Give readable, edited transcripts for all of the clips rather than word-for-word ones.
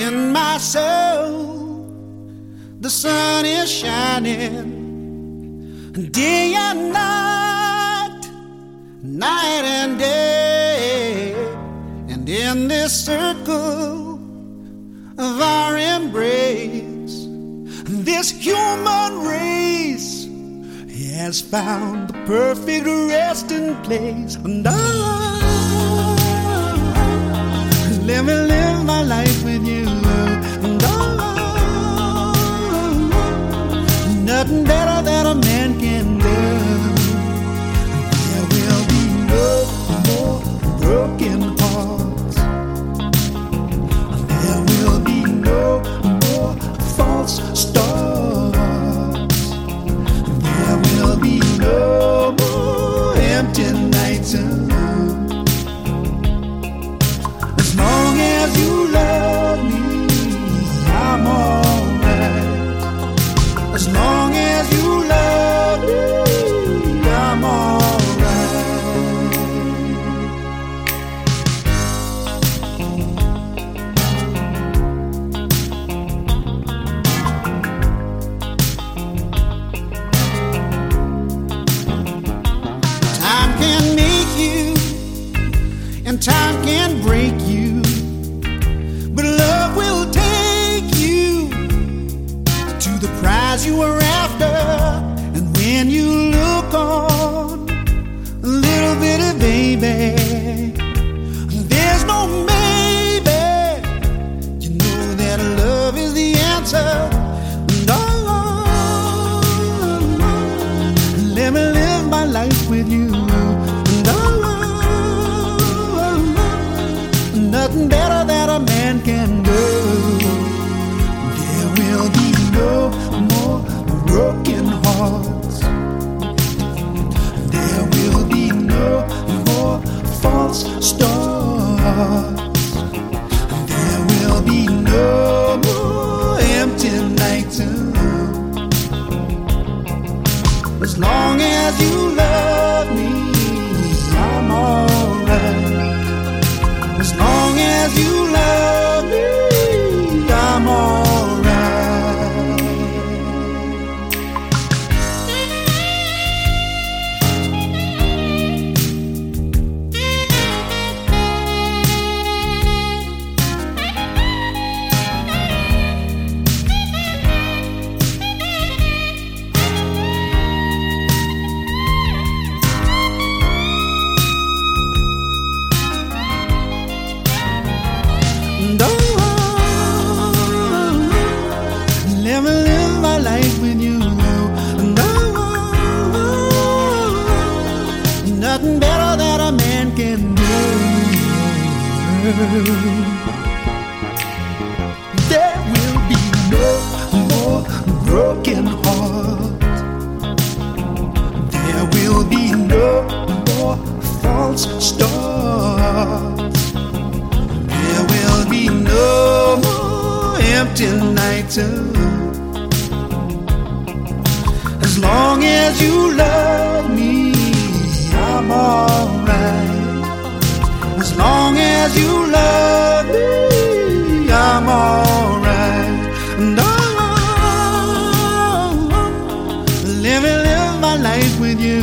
in my soul. The sun is shining day and night, night and day, and in this circle of our embrace, this human race has found the perfect resting place. And let me live my life with you. And nothing better that a man can do. There will be no more broken hearts. There will be no more false starts. There will be no more empty nights. As long as you love me, I'm alright. As long as you love me, I'm Time can make you, and time can break you, but love will take you to the prize you were after. And when you look on, little bitty baby, there's no maybe. You know that love is the answer. Let me live my life with you. Nothing better that a man can do. There will be no more broken hearts. There will be no more false starts. There will be no more empty nights. As long as you love me, I'm alright. As long as you love me, I'm alright. Let me live my life with you. Nothing better that a man can do. There will be no more broken hearts. There will be no more false starts. There will be no more empty nights. As long as you love me, I'm alright. As long as you love me, I'm alright. No, let me live my life with you.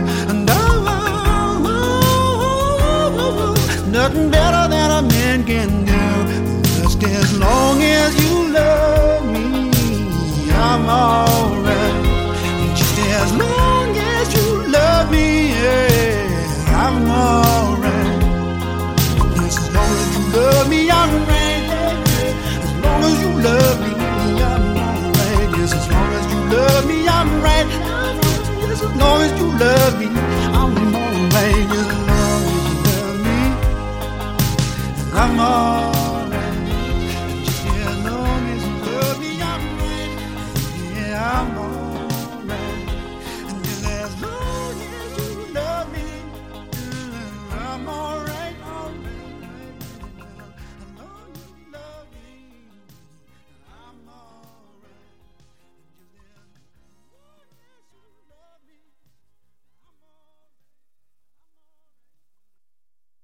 Nothing better than a man can do. Just as long as you love me, I'm alright. Just as long as you love me, yeah, I'm alright. Yes, as long as you love me, I'm right. As long as you love me, I'm alright. Yes, as long as you love me, I'm right. Yes, as long as you love me.